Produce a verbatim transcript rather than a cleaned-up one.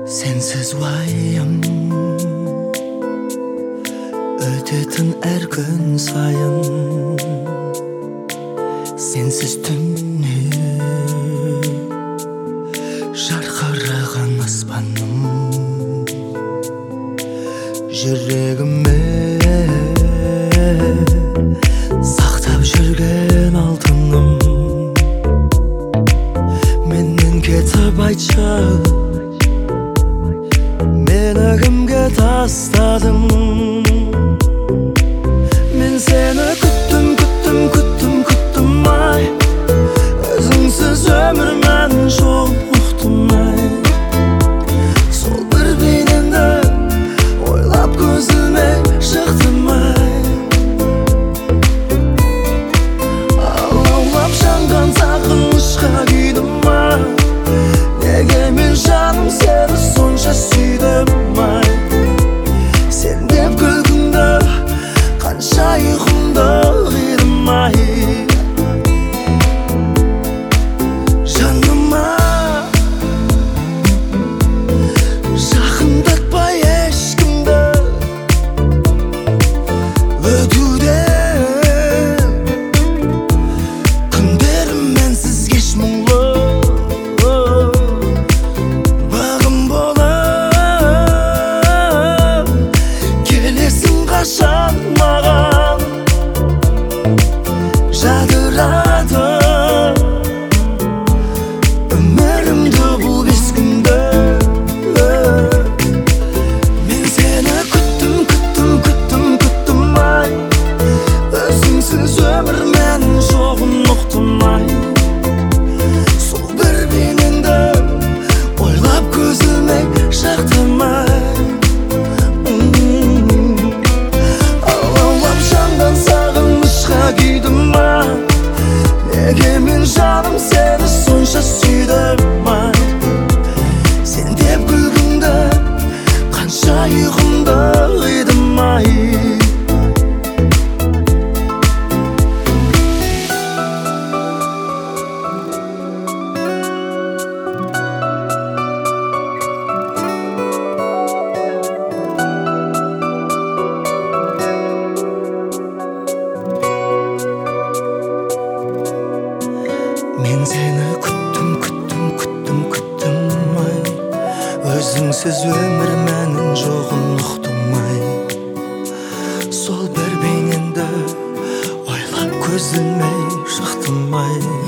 Sensiz vayım ötетін әр күн сайын, сенсіз түнне жарқыраған аспаным, жүрегіме сақтап жүрген алтыным. Менен кетіп айтшы, мені кімге тастадың? Мен сені күттім, күттім, күттім, күттім ай, өзіңсіз өмір мәнін жоқ ұқтым ай. Сол бір бейнеңді ойлап көзіме шықтым ай. Алаулап жанған сағынышқа күйдім ай, неге мен жаным сені сонша сүйдім ай. Сен деп күлкіңді қанша ұйқымды қидым ай. Жаныма жақындатпай ешкімді, өтуден күндерім менсіз кеш мұңлы. Бағым болып келесің қашан маған, жадырады өмірімді бұл бес күнді. Мен сені күттім, күттім, күттім, күттім ай, өзіңсіз өмір мәнін жоғын ұқтым ай. Сол бір бейнеңді ойлап көзіме шақтым ай. Алаулап жанған сағынышқа күйдім ай, неге мен жаным сені сонша сүйдім ай. Сен деп күлкіңді қанша ұйқымды қидым ай. Мен сені күттім, күттім, күттім, күттім ай, өзіңсіз өмір мәнін жоғын ұқтым ай. Сол бір бейнеңді ойлап көзіме шықтым ай.